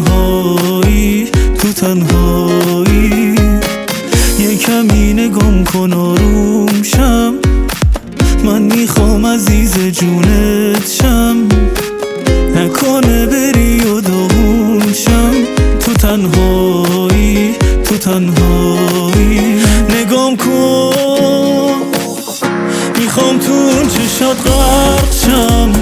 تنهایی، تو تنهایی. یه کمی نگام کن آروم شم، من میخوام عزیز جونت شم. نکنه بری و داغون شم، تو تنهایی، تو تنهایی. نگام کن، میخوام تو اون چشات غرق شم.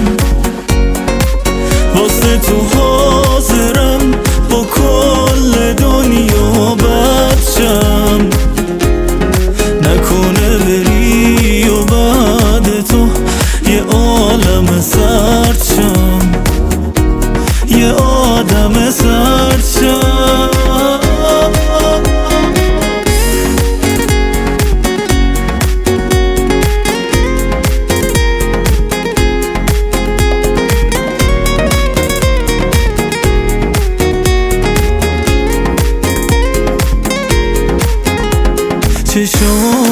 واسه تو حاضرم با کل دنیا بد شم. نکنه بری و بعد تو یه عالم سرد شم، یه آدم سرد شم. چشات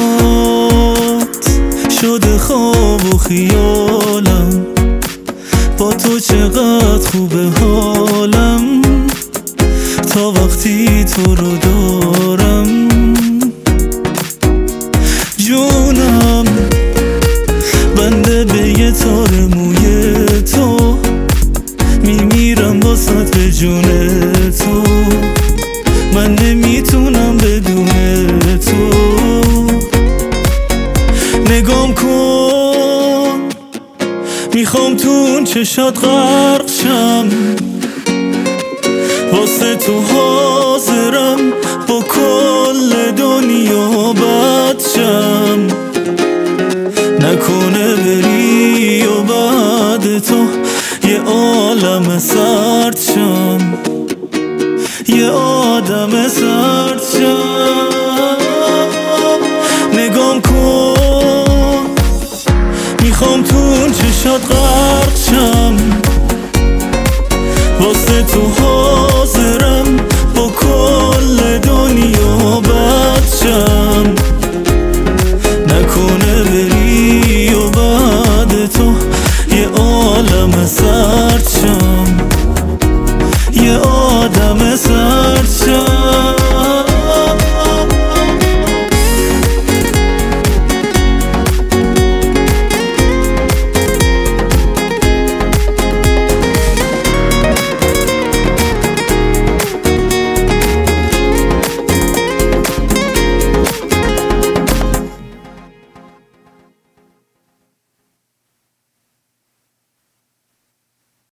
شده خواب و خیالم، با تو چقدر خوبه حالم. تا وقتی تو رو دارم جونم بنده به یه تار موی تو. میمیرم واسط به جون تو، من نمیتونم بدون تو. نگام کن، میخوام تو اون چشات غرق شم. واسه تو حاضرم با کل دنیا بد شم. نکنه بری و بعد تو یه عالم سرد شم، یه آدم سرد شم. نگام کن، میخوام تو اون چشات غرق شم. واسه تو حاضرم با کل دنیا بد شم. نکنه بری و بعد تو یه عالم سرد شم، یه آدم سرد.